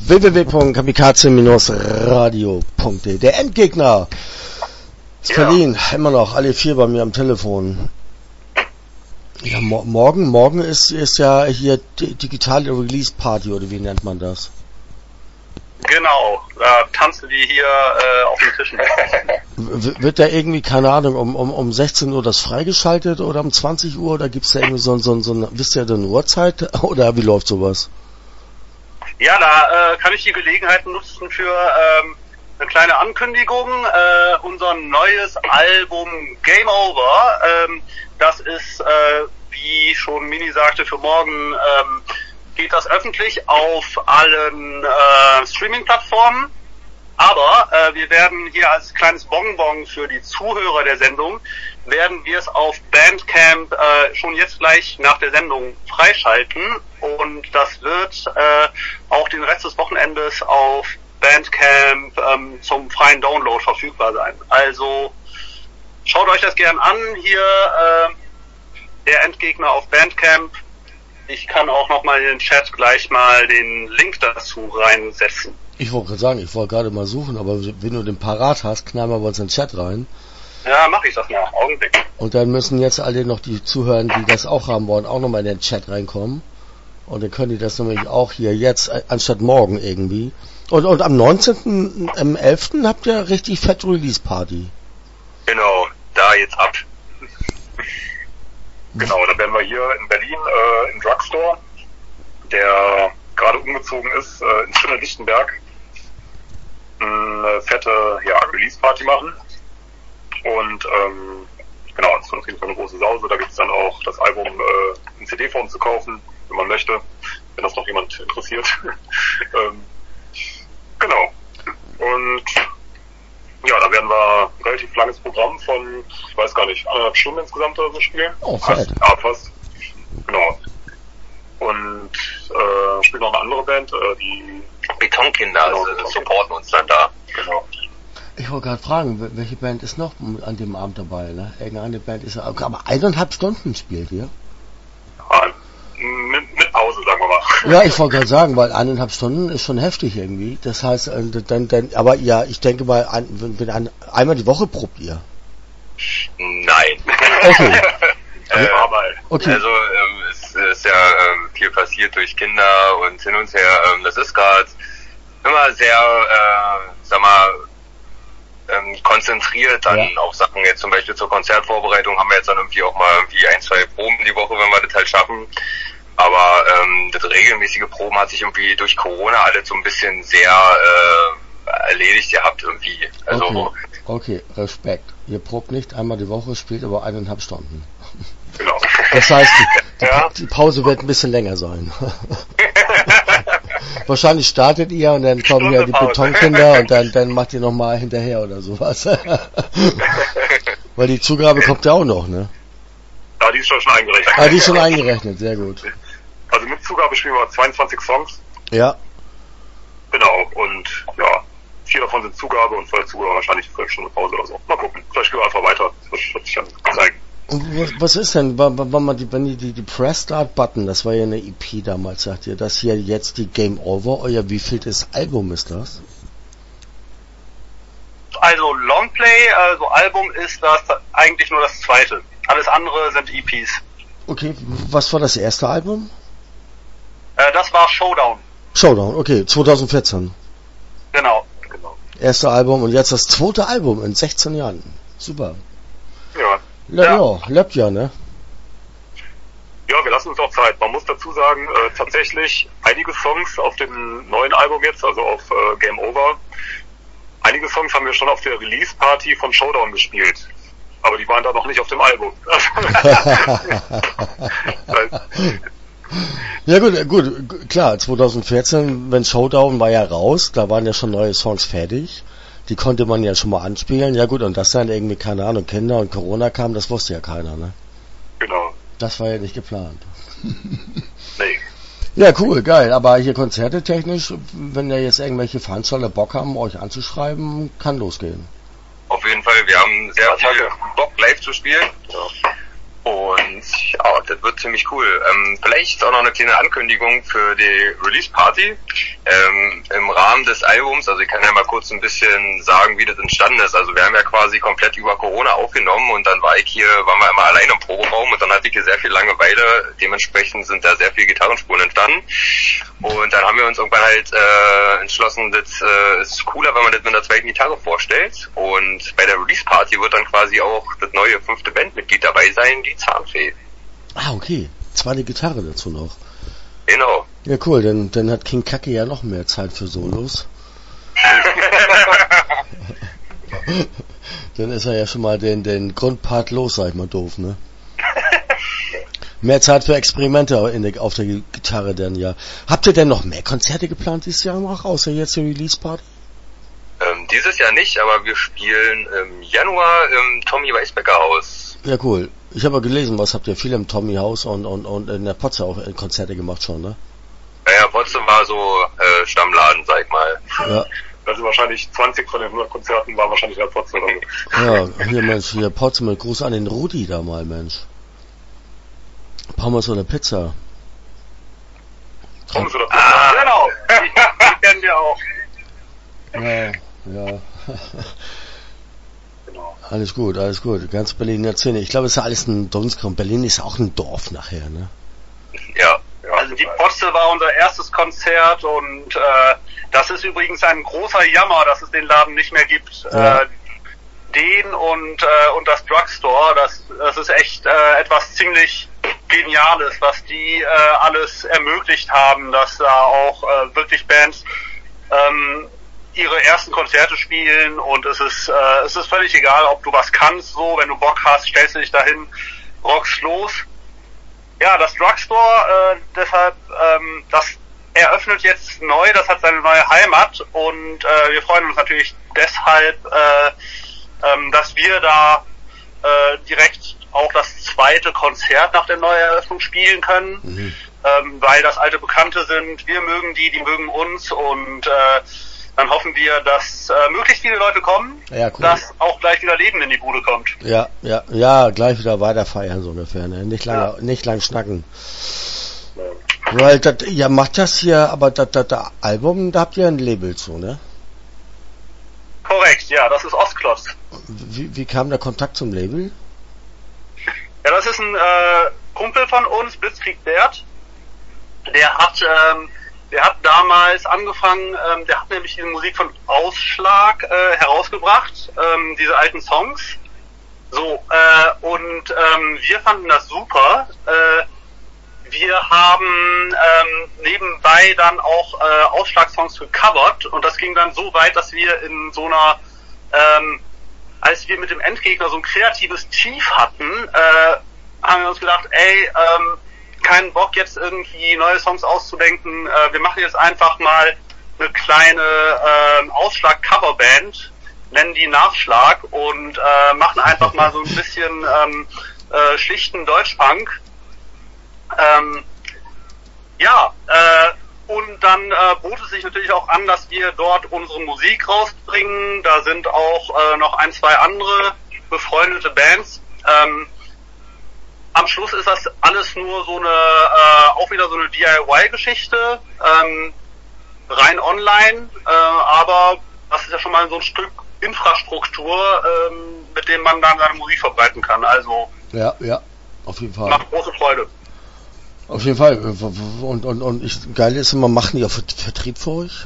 www.kamikaze-radio.de. Der Endgegner ist Berlin, immer noch, alle 4 bei mir am Telefon. Ja, morgen ist ja hier digitale Release Party, oder wie nennt man das? Genau, da tanzen die hier auf den Tischen. Wird da irgendwie, keine Ahnung, um 16 Uhr das freigeschaltet oder um 20 Uhr, oder gibt's da irgendwie so wisst ihr denn Uhrzeit, oder wie läuft sowas? Ja, da kann ich die Gelegenheit nutzen für eine kleine Ankündigung. Unser neues Album Game Over, das ist, wie schon Mini sagte, für morgen geht das öffentlich auf allen Streaming-Plattformen. Aber wir werden hier als kleines Bonbon für die Zuhörer der Sendung, werden wir es auf Bandcamp schon jetzt gleich nach der Sendung freischalten. Und das wird auch den Rest des Wochenendes auf Bandcamp zum freien Download verfügbar sein. Also schaut euch das gern an. Hier der Endgegner auf Bandcamp. Ich kann auch nochmal in den Chat gleich mal den Link dazu reinsetzen. Ich wollte gerade sagen, ich wollte gerade mal suchen, aber wenn du den parat hast, knallen wir uns in den Chat rein. Ja, mache ich das mal. Augenblick. Und dann müssen jetzt alle noch die zuhören, die das auch haben wollen, auch nochmal in den Chat reinkommen. Und dann können die das nämlich auch hier jetzt, anstatt morgen irgendwie. Und am 19.11. habt ihr richtig fett Release Party. Genau, da jetzt ab. Genau, da werden wir hier in Berlin im Drugstore, der gerade umgezogen ist, ins schöne Lichtenberg, eine fette Release-Party machen. Und genau, das ist auf jeden Fall eine große Sause. Da gibt es dann auch das Album in CD-Form zu kaufen, wenn man möchte, wenn das noch jemand interessiert. Genau. Und ja, da werden wir ein relativ langes Programm von, ich weiß gar nicht, 1,5 Stunden insgesamt oder so spielen. Oh, fett. Ja, fast. Genau. Und spielt noch eine andere Band, die Betonkinder, genau, supporten uns dann da. Genau. Ich wollte gerade fragen, welche Band ist noch an dem Abend dabei, ne? Irgendeine Band ist, aber 1,5 Stunden spielt ihr? Ja, mit Pause, sagen wir mal. Ja, ich wollte gerade sagen, weil 1,5 Stunden ist schon heftig irgendwie. Das heißt, dann, aber ja, ich denke mal, einmal die Woche probt ihr. Nein. Okay. Okay. Also es ist ja viel passiert durch Kinder und hin und her. Das ist gerade immer sehr, konzentriert dann auf Sachen. Jetzt zum Beispiel zur Konzertvorbereitung haben wir jetzt dann irgendwie auch mal 1, 2 Proben die Woche, wenn wir das halt schaffen. Aber das regelmäßige Proben hat sich irgendwie durch Corona alles so ein bisschen sehr erledigt gehabt irgendwie. Also okay, Respekt. Ihr probt nicht einmal die Woche, spielt aber 1,5 Stunden. Genau. Das heißt, die Pause wird ein bisschen länger sein. Wahrscheinlich startet ihr und dann kommen ja die Betonkinder und dann macht ihr nochmal hinterher oder sowas. Weil die Zugabe kommt ja auch noch, ne? Ja, die ist schon eingerechnet. Ah, die ist schon eingerechnet, sehr gut. Also mit Zugabe spielen wir 22 Songs. Ja. Genau, und ja, 4 davon sind Zugabe und vor der Zugabe wahrscheinlich 12 Stunden Pause oder so. Mal gucken, vielleicht gehen wir einfach weiter. Das wird sich dann zeigen. Und was ist denn, wenn die Press Start Button, das war ja eine EP damals, sagt ihr, das hier jetzt die Game Over, euer wievieltes Album ist das? Also Longplay, also Album ist das eigentlich nur das zweite. Alles andere sind EPs. Okay, was war das erste Album? Das war Showdown. Showdown, okay, 2014. Genau. Erste Album und jetzt das zweite Album in 16 Jahren. Super. Ja. Läuft ja, ne? Ja, wir lassen uns auch Zeit. Man muss dazu sagen, tatsächlich einige Songs auf dem neuen Album jetzt, also auf Game Over, einige Songs haben wir schon auf der Release-Party von Showdown gespielt. Aber die waren da noch nicht auf dem Album. Ja gut, klar, 2014, wenn Showdown war ja raus, da waren ja schon neue Songs fertig. Die konnte man ja schon mal anspielen. Ja gut, und dass dann irgendwie, keine Ahnung, Kinder und Corona kam, das wusste ja keiner, ne? Genau. Das war ja nicht geplant. Nee. Ja, cool, geil. Aber hier Konzerte technisch, wenn ja jetzt irgendwelche Veranstalter Bock haben, euch anzuschreiben, kann losgehen. Auf jeden Fall, wir haben sehr viel Bock live zu spielen. Und ja, das wird ziemlich cool. Vielleicht auch noch eine kleine Ankündigung für die Release-Party. Im Rahmen des Albums, also ich kann ja mal kurz ein bisschen sagen, wie das entstanden ist. Also wir haben ja quasi komplett über Corona aufgenommen und dann waren wir immer allein im Proberaum und dann hatte ich hier sehr viel Langeweile. Dementsprechend sind da sehr viele Gitarrenspuren entstanden. Und dann haben wir uns irgendwann halt entschlossen, das ist cooler, wenn man das mit einer zweiten Gitarre vorstellt. Und bei der Release-Party wird dann quasi auch das neue 5. Bandmitglied dabei sein, die Zahnfee. Ah, okay. Zweite Gitarre dazu noch. Genau. Ja, cool, dann hat King Kacke ja noch mehr Zeit für Solos. Dann ist er ja schon mal den Grundpart los, sag ich mal doof, ne? Mehr Zeit für Experimente auf der Gitarre denn, ja. Habt ihr denn noch mehr Konzerte geplant dieses Jahr noch, außer jetzt die Release-Party? Dieses Jahr nicht, aber wir spielen im Januar im Tommy Weisbecker Haus. Ja, cool. Ich habe ja gelesen, was habt ihr viel im Tommy Haus und in der Potze auch Konzerte gemacht schon, ne? Ja, Potze war so Stammladen, sag ich mal. Ja. Also wahrscheinlich 20 von den 100 Konzerten waren wahrscheinlich in der Potze oder so. Ja, hier Mensch, hier Potze mit Gruß an den Rudi da mal, Mensch. Pommes oder Pizza? Pommes oder Pizza? Genau, die kennen wir auch. Ja. Genau. Alles gut. Ganz Berlin erzählen. Ich glaube, es ist ja alles ein Dunstkreis. Berlin ist auch ein Dorf nachher, ne? Ja. Also die Potze war unser erstes Konzert und das ist übrigens ein großer Jammer, dass es den Laden nicht mehr gibt. Ja. Den und das Drugstore, das ist echt etwas ziemlich Geniales, was die alles ermöglicht haben, dass da auch wirklich Bands ihre ersten Konzerte spielen und es ist völlig egal, ob du was kannst, so, wenn du Bock hast, stellst du dich dahin, rockst los. Ja, das Drugstore, deshalb, das eröffnet jetzt neu, das hat seine neue Heimat und wir freuen uns natürlich deshalb, dass wir da direkt auch das zweite Konzert nach der Neueröffnung spielen können, weil das alte Bekannte sind, wir mögen die mögen uns und dann hoffen wir, dass möglichst viele Leute kommen, Ja, cool. dass auch gleich wieder Leben in die Bude kommt. Ja, gleich wieder weiter feiern, so ungefähr, ne? Nicht lang schnacken. Weil, ihr macht das hier, aber das Album, da habt ihr ein Label zu, ne? Korrekt, ja, das ist Ostklotz. Wie kam der Kontakt zum Label? Ja, das ist ein Kumpel von uns, Blitzkrieg Bert. Der hat damals angefangen, der hat nämlich die Musik von Ausschlag herausgebracht, diese alten Songs. So, und wir fanden das super. Wir haben nebenbei dann auch Ausschlag-Songs gecovert und das ging dann so weit, dass wir in so einer, als wir mit dem Endgegner so ein kreatives Tief hatten, haben wir uns gedacht, keinen Bock jetzt irgendwie neue Songs auszudenken, wir machen jetzt einfach mal eine kleine Ausschlag-Coverband, nennen die Nachschlag und machen einfach mal so ein bisschen schlichten Deutschpunk. Und dann bot es sich natürlich auch an, dass wir dort unsere Musik rausbringen. Da sind auch noch ein, zwei andere befreundete Bands. Am Schluss ist das alles nur so auch wieder so eine DIY-Geschichte, rein online, aber das ist ja schon mal so ein Stück Infrastruktur, mit dem man dann seine Musik verbreiten kann. Also ja, auf jeden Fall. Macht große Freude. Auf jeden Fall. Und geil ist immer, machen die auch Vertrieb für euch?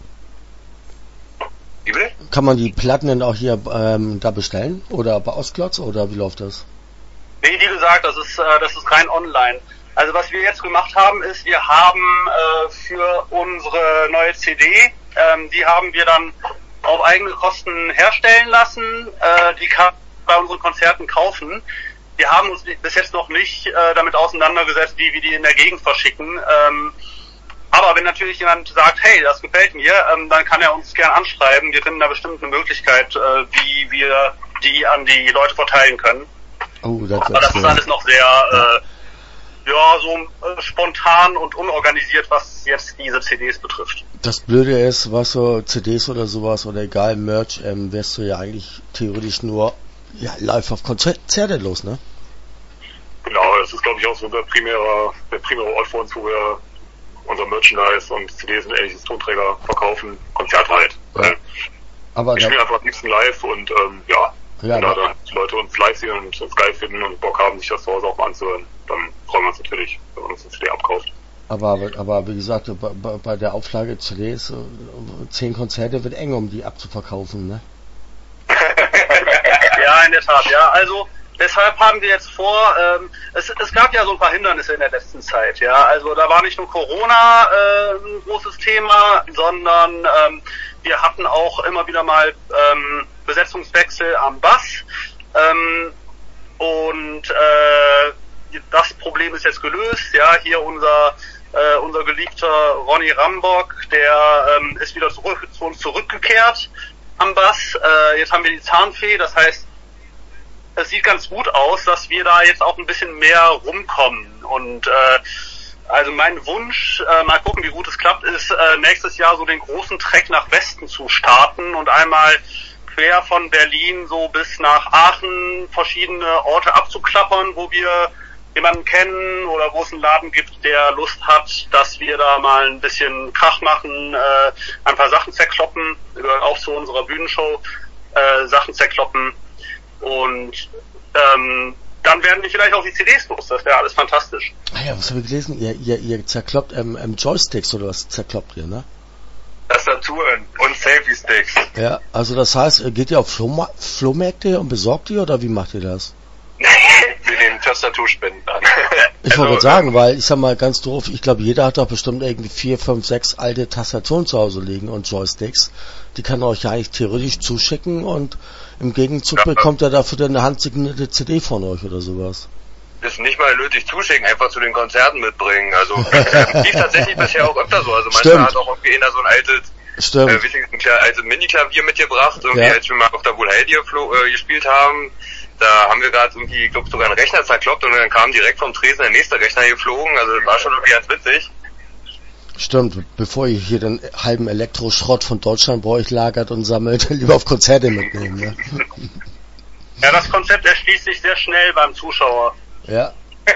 Wie bitte? Kann man die Platten denn auch hier da bestellen? Oder bei Ostklotz? Oder wie läuft das? Nee, wie gesagt, das ist rein online. Also was wir jetzt gemacht haben, ist, wir haben für unsere neue CD, die haben wir dann auf eigene Kosten herstellen lassen. Die kann man bei unseren Konzerten kaufen. Wir haben uns bis jetzt noch nicht damit auseinandergesetzt, wie wir die in der Gegend verschicken. Aber wenn natürlich jemand sagt, hey, das gefällt mir, dann kann er uns gern anschreiben. Wir finden da bestimmt eine Möglichkeit, wie wir die an die Leute verteilen können. Oh, aber das ist alles noch sehr so spontan und unorganisiert, was jetzt diese CDs betrifft. Das Blöde ist, was so CDs oder sowas oder egal, Merch, wärst du ja eigentlich theoretisch nur live auf Konzerte los, ne? ist, glaube ich, auch so der primäre Ort für uns, wo wir unser Merchandise und CDs und ähnliches Tonträger verkaufen, Konzerte halt. Ja. Aber wir spielen einfach am liebsten live und wenn da die Leute uns live sehen und uns geil finden und Bock haben, sich das zu Hause auch mal anzuhören, dann freuen wir uns natürlich, wenn man uns eine CD abkauft. Aber wie gesagt, bei der Auflage CDs 10 Konzerte wird eng, um die abzuverkaufen, ne? Ja, in der Tat, ja. Also deshalb haben wir jetzt vor, es gab ja so ein paar Hindernisse in der letzten Zeit, ja. Also da war nicht nur Corona ein großes Thema, sondern wir hatten auch immer wieder mal Besetzungswechsel am Bass. Das Problem ist jetzt gelöst, ja. Hier unser geliebter Ronny Rambock, der ist wieder zu uns zurückgekehrt am Bass. Jetzt haben wir die Zahnfee, das heißt, es sieht ganz gut aus, dass wir da jetzt auch ein bisschen mehr rumkommen. Und also mein Wunsch, mal gucken, wie gut es klappt, ist nächstes Jahr so den großen Trek nach Westen zu starten und einmal quer von Berlin so bis nach Aachen verschiedene Orte abzuklappern, wo wir jemanden kennen oder wo es einen Laden gibt, der Lust hat, dass wir da mal ein bisschen Krach machen, ein paar Sachen zerkloppen, gehört auch zu unserer Bühnenshow, Sachen zerkloppen und dann werden die vielleicht auch die CDs los, das wäre alles fantastisch. Ah ja, was habe ich gelesen? Ihr zerkloppt Joysticks oder was zerkloppt ihr, ne? Tastaturen und Selfie-Sticks. Ja, also das heißt, geht ihr auf Flohmärkte und besorgt ihr oder wie macht ihr das? Wir nehmen Tastaturspenden an. Ich wollte sagen, weil, ich sag mal ganz doof, ich glaube, jeder hat doch bestimmt irgendwie 4, 5, 6 alte Tastaturen zu Hause liegen und Joysticks. Die kann er euch ja eigentlich theoretisch zuschicken und im Gegenzug bekommt er dafür dann eine handsignierte CD von euch oder sowas. Ist nicht mal nötig zuschicken, einfach zu den Konzerten mitbringen. Also lief tatsächlich bisher auch öfter so. Also manchmal hat auch irgendwie einer so ein altes Mini-Klavier mitgebracht, irgendwie als wir mal auf der Wohlheide gespielt haben. Da haben wir gerade irgendwie, ich glaube, sogar einen Rechner zerkloppt und dann kam direkt vom Tresen der nächste Rechner geflogen. Also das war schon irgendwie ganz witzig. Stimmt, bevor ihr hier den halben Elektroschrott von Deutschland bei euch lagert und sammelt, lieber auf Konzerte mitnehmen, ne? Ja, das Konzept erschließt sich sehr schnell beim Zuschauer. Ja.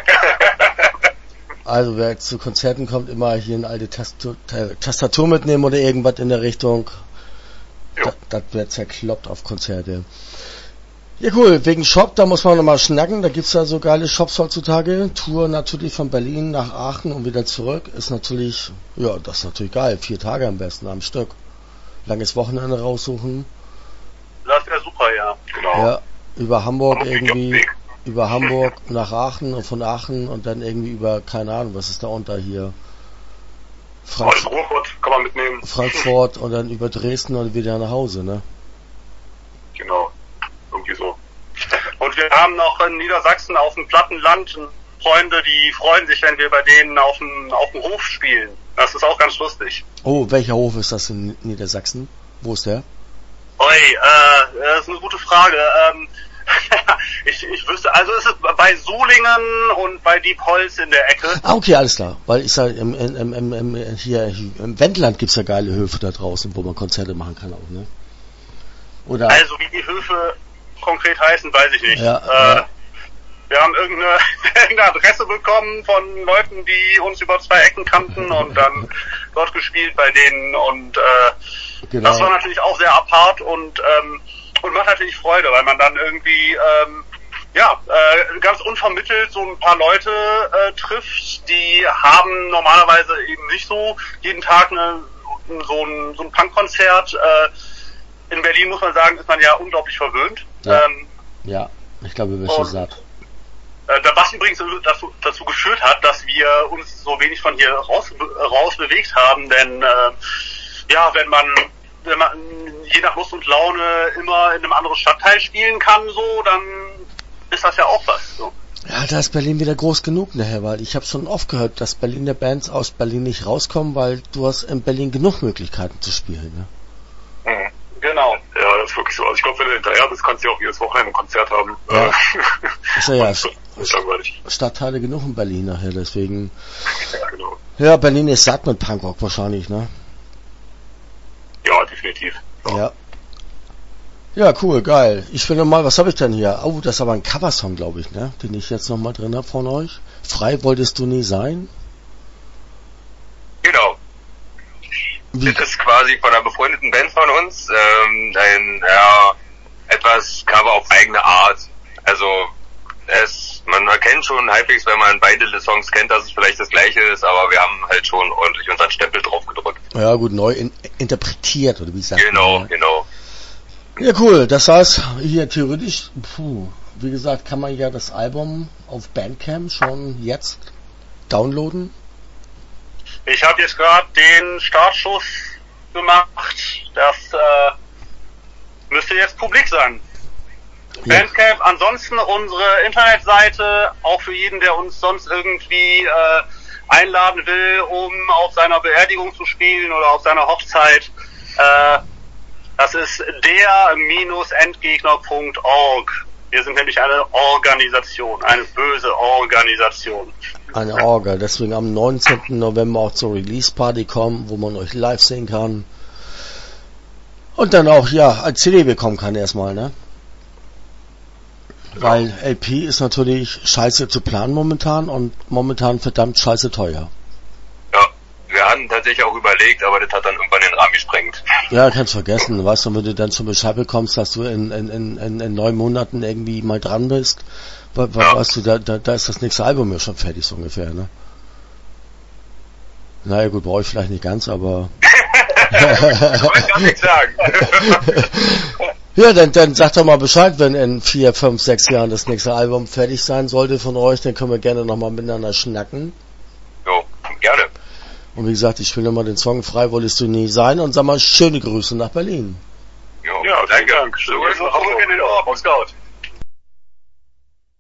Also wer zu Konzerten kommt, immer hier eine alte Tastatur mitnehmen oder irgendwas in der Richtung. Das wird zerkloppt auf Konzerte. Ja cool, wegen Shop, da muss man nochmal schnacken, da gibt's ja so geile Shops heutzutage. Tour natürlich von Berlin nach Aachen und wieder zurück, ist natürlich, das ist natürlich geil, 4 Tage am besten am Stück. Langes Wochenende raussuchen. Das wäre super, ja. Genau. Ja, über Hamburg irgendwie, über Hamburg nach Aachen und von Aachen und dann irgendwie über, keine Ahnung, was ist da unter hier? Ruhrpott kann man mitnehmen. Frankfurt und dann über Dresden und wieder nach Hause, ne? Genau. Irgendwie so. Und wir haben noch in Niedersachsen auf dem Plattenland Freunde, die freuen sich, wenn wir bei denen auf dem Hof spielen. Das ist auch ganz lustig. Oh, welcher Hof ist das in Niedersachsen? Wo ist der? Das ist eine gute Frage. Ich wüsste, also es ist bei Solingen und bei Diepholz in der Ecke. Ah, okay, alles klar. Weil ich sage, hier im Wendland gibt's ja geile Höfe da draußen, wo man Konzerte machen kann auch, ne? Oder? Also wie die Höfe konkret heißen, weiß ich nicht. Ja. Wir haben irgendeine Adresse bekommen von Leuten, die uns über 2 Ecken kannten und dann dort gespielt bei denen und genau. Das war natürlich auch sehr apart und macht natürlich Freude, weil man dann irgendwie ganz unvermittelt so ein paar Leute trifft, die haben normalerweise eben nicht so jeden Tag so ein Punkkonzert. In Berlin, muss man sagen, ist man ja unglaublich verwöhnt. Ja, ich glaube, wir sind satt. Was übrigens dazu geführt hat, dass wir uns so wenig von hier raus bewegt haben, denn wenn man je nach Lust und Laune immer in einem anderen Stadtteil spielen kann, so, dann ist das ja auch was. So. Ja, da ist Berlin wieder groß genug nachher, weil ich habe schon oft gehört, dass Berliner Bands aus Berlin nicht rauskommen, weil du hast in Berlin genug Möglichkeiten zu spielen, ne? Mhm. Genau. Ja, das ist wirklich so. Also ich glaube, wenn du hinterher bist, kannst du auch jedes Wochenende ein Konzert haben. Ja. Ist langweilig. Stadtteile genug in Berlin nachher, deswegen. Ja, genau. Ja, Berlin ist satt mit Punkrock wahrscheinlich, ne? Ja, definitiv. Ja. Ja, cool, geil. Ich will nochmal, was habe ich denn hier? Oh, das ist aber ein Coversong, glaube ich, ne? Den ich jetzt nochmal drin habe von euch. Frei wolltest du nie sein? Genau. Wie? Das ist quasi von einer befreundeten Band von uns, etwas Cover auf eigene Art. Also, man erkennt schon halbwegs, wenn man beide Songs kennt, dass es vielleicht das gleiche ist, aber wir haben halt schon ordentlich unseren Stempel drauf gedrückt. Ja, gut, neu interpretiert, oder wie sagt Genau, man? genau. Ja, cool. Das heißt, hier theoretisch, wie gesagt, kann man ja das Album auf Bandcamp schon jetzt downloaden. Ich habe jetzt gerade den Startschuss gemacht. Das müsste jetzt publik sein. Ja. Bandcamp, ansonsten unsere Internetseite, auch für jeden, der uns sonst irgendwie einladen will, um auf seiner Beerdigung zu spielen oder auf seiner Hochzeit. Das ist der-endgegner.org. Wir sind nämlich eine Organisation, eine böse Organisation. Eine Orgel. Deswegen am 19. November auch zur Release-Party kommen, wo man euch live sehen kann. Und dann auch, ja, als CD bekommen kann erstmal, ne? Weil LP ist natürlich scheiße zu planen momentan und momentan verdammt scheiße teuer. Ja, wir hatten tatsächlich auch überlegt, aber das hat dann irgendwann den Rahmen gesprengt. Ja, kannst vergessen. Weißt du, wenn du dann zum Bescheid bekommst, dass du in 9 Monaten irgendwie mal dran bist, weißt du, da ist das nächste Album ja schon fertig, so ungefähr, ne? Naja, gut, bei euch vielleicht nicht ganz, aber... Kann ich gar nichts sagen. Ja, dann sagt doch mal Bescheid, wenn in 4, 5, 6 Jahren das nächste Album fertig sein sollte von euch, dann können wir gerne nochmal miteinander schnacken. Jo, gerne. Und wie gesagt, ich will nochmal den Song Frei wolltest du nie sein und sag mal schöne Grüße nach Berlin. Jo, Ja, danke. Dank. So ist es zurück in den Ort, Scout.